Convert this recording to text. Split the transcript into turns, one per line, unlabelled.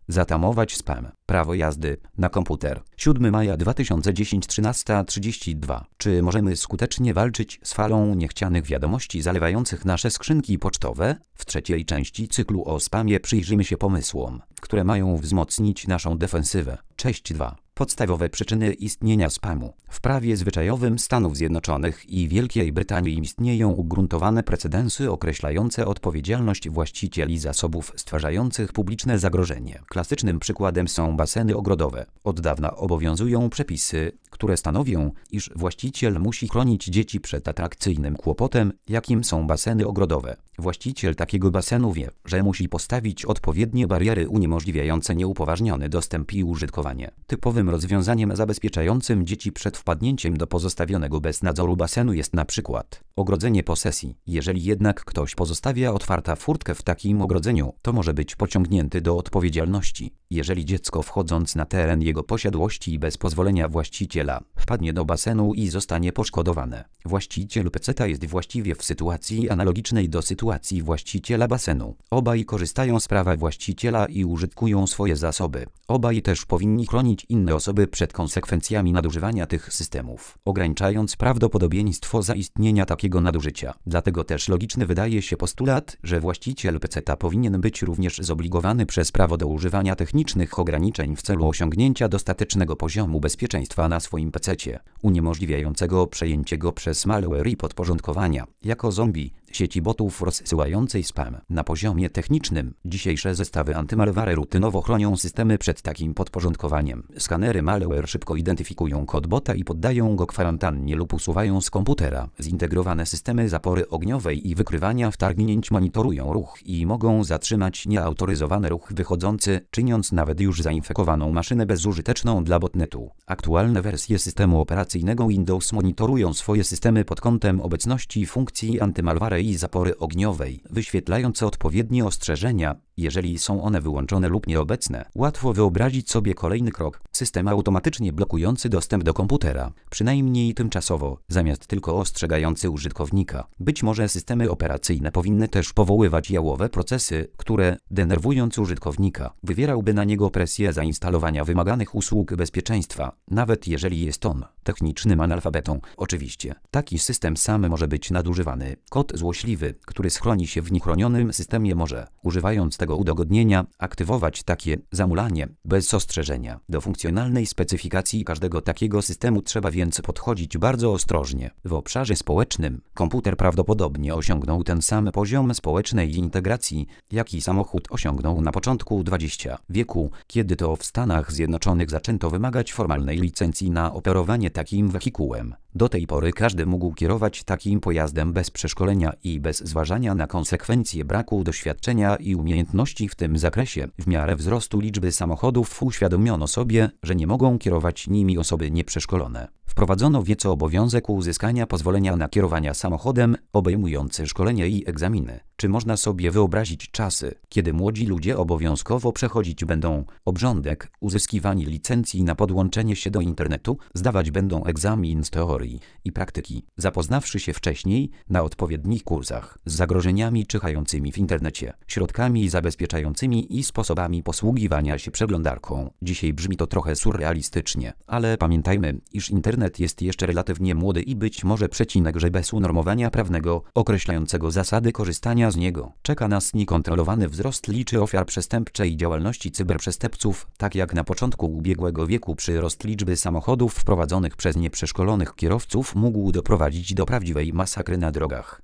Zatamować spam. Prawo jazdy na komputer. 7 maja 2010, 13:32. Czy możemy skutecznie walczyć z falą niechcianych wiadomości zalewających nasze skrzynki pocztowe? W trzeciej części cyklu o spamie przyjrzymy się pomysłom, które mają wzmocnić naszą defensywę. Cześć 2. Podstawowe przyczyny istnienia spamu. W prawie zwyczajowym Stanów Zjednoczonych i Wielkiej Brytanii istnieją ugruntowane precedensy określające odpowiedzialność właścicieli zasobów stwarzających publiczne zagrożenie. Klasycznym przykładem są baseny ogrodowe. Od dawna obowiązują przepisy, które stanowią, iż właściciel musi chronić dzieci przed atrakcyjnym kłopotem, jakim są baseny ogrodowe. Właściciel takiego basenu wie, że musi postawić odpowiednie bariery uniemożliwiające nieupoważniony dostęp i użytkowanie. Typowym rozwiązaniem zabezpieczającym dzieci przed wpadnięciem do pozostawionego bez nadzoru basenu jest na przykład ogrodzenie posesji. Jeżeli jednak ktoś pozostawia otwartą furtkę w takim ogrodzeniu, to może być pociągnięty do odpowiedzialności. Jeżeli dziecko wchodząc na teren jego posiadłości bez pozwolenia właściciela wpadnie do basenu i zostanie poszkodowane, właściciel peceta jest właściwie w sytuacji analogicznej do sytuacji właściciela basenu. Obaj korzystają z prawa właściciela i użytkują swoje zasoby. Obaj też powinni chronić inne osoby przed konsekwencjami nadużywania tych systemów, ograniczając prawdopodobieństwo zaistnienia takiego nadużycia. Dlatego też logiczny wydaje się postulat, że właściciel peceta powinien być również zobligowany przez prawo do używania technicznych ograniczeń w celu osiągnięcia dostatecznego poziomu bezpieczeństwa na swoim pececie, uniemożliwiającego przejęcie go przez malware i podporządkowania, jako zombie, sieci botów rozsyłającej spam. Na poziomie technicznym dzisiejsze zestawy antymalware rutynowo chronią systemy przed takim podporządkowaniem. Skanery malware szybko identyfikują kod bota i poddają go kwarantannie lub usuwają z komputera. Zintegrowane systemy zapory ogniowej i wykrywania wtargnięć monitorują ruch i mogą zatrzymać nieautoryzowany ruch wychodzący, czyniąc nawet już zainfekowaną maszynę bezużyteczną dla botnetu. Aktualne wersje systemu operacyjnego Windows monitorują swoje systemy pod kątem obecności funkcji antymalware i zapory ogniowej, wyświetlając odpowiednie ostrzeżenia, jeżeli są one wyłączone lub nieobecne. Łatwo wyobrazić sobie kolejny krok: system automatycznie blokujący dostęp do komputera, przynajmniej tymczasowo, zamiast tylko ostrzegający użytkownika. Być może systemy operacyjne powinny też powoływać jałowe procesy, które, denerwując użytkownika, wywierałby na niego presję zainstalowania wymaganych usług bezpieczeństwa, nawet jeżeli jest on technicznym analfabetą. Oczywiście, taki system sam może być nadużywany. Kod złośliwy, który schroni się w niechronionym systemie, może, używając tego udogodnienia, aktywować takie zamulanie bez ostrzeżenia. Do funkcjonalnej specyfikacji każdego takiego systemu trzeba więc podchodzić bardzo ostrożnie. W obszarze społecznym komputer prawdopodobnie osiągnął ten sam poziom społecznej integracji, jaki samochód osiągnął na początku XX wieku, kiedy to w Stanach Zjednoczonych zaczęto wymagać formalnej licencji na operowanie takim wehikułem. Do tej pory każdy mógł kierować takim pojazdem bez przeszkolenia i bez zważania na konsekwencje braku doświadczenia i umiejętności w tym zakresie. W miarę wzrostu liczby samochodów uświadomiono sobie, że nie mogą kierować nimi osoby nieprzeszkolone. Wprowadzono więc obowiązek uzyskania pozwolenia na kierowanie samochodem, obejmujący szkolenie i egzaminy. Czy można sobie wyobrazić czasy, kiedy młodzi ludzie obowiązkowo przechodzić będą obrządek uzyskiwania licencji na podłączenie się do internetu, zdawać będą egzamin z teorii i praktyki, zapoznawszy się wcześniej na odpowiednich kursach z zagrożeniami czyhającymi w internecie, środkami zabezpieczającymi i sposobami posługiwania się przeglądarką. Dzisiaj brzmi to trochę surrealistycznie, ale pamiętajmy, iż internet jest jeszcze relatywnie młody i być może że bez unormowania prawnego określającego zasady korzystania z niego czeka nas niekontrolowany wzrost liczby ofiar przestępczej działalności cyberprzestępców, tak jak na początku ubiegłego wieku przyrost liczby samochodów wprowadzonych przez nieprzeszkolonych kierowców mógł doprowadzić do prawdziwej masakry na drogach.